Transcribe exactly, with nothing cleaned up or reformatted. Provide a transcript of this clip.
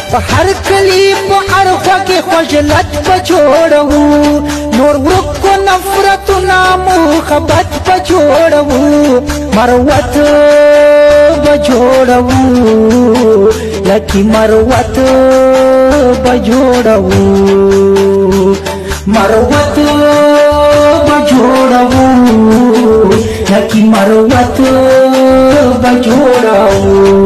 هر کلی په اړخوا کې خجلت بجوړو نور ورکو نفرتنا محبت بجوړو مروت بجوړو لکی مروت بجوړو مروت بجوړو لکی مروت بجوړو